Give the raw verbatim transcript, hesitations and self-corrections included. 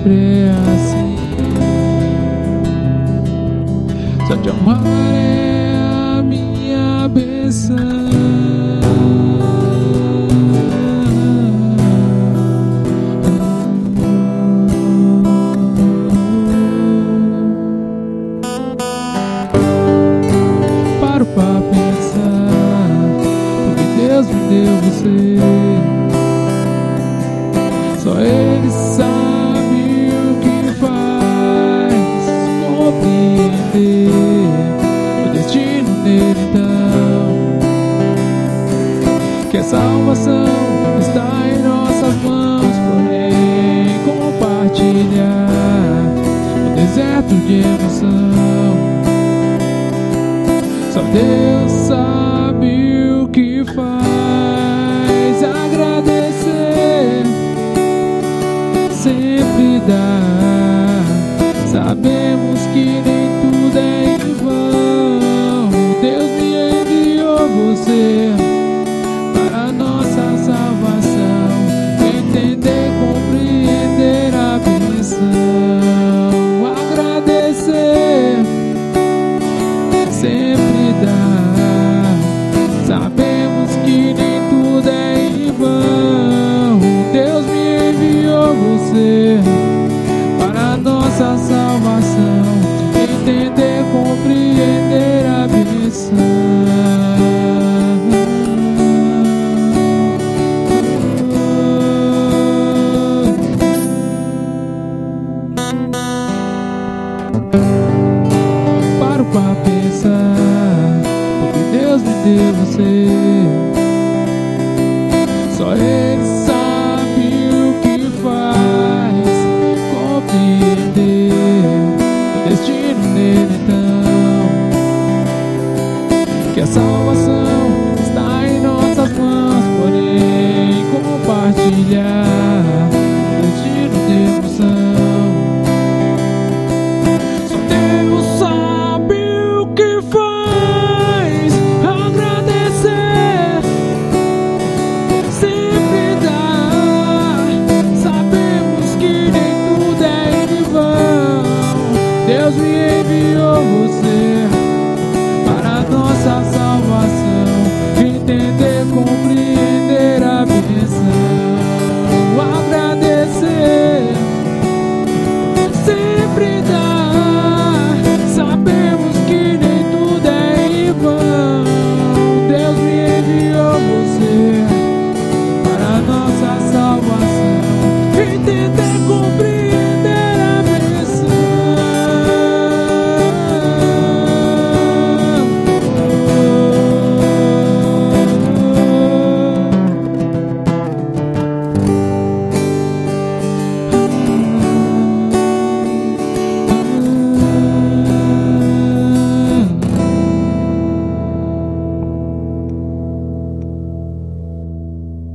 sempre é assim. Só te amar é a minha bênção. Paro pra pensar, porque Deus me deu você. Só Ele sabe o que faz compreender o destino dele, então, que a salvação está em nossas mãos, porém compartilhar o deserto de emoção. Só Deus sabe o que faz. Agradecer sempre dá. Sabemos que nem tudo é em vão. Deus me enviou você para a nossa salvação. Entender, compreender a bênção. Agradecer sempre dá. Sabemos que nem tudo é em vão. Deus me enviou você para a nossa salvação. Entender, compreender a bênção. Paro pra pensar, porque Deus me deu você. Só Ele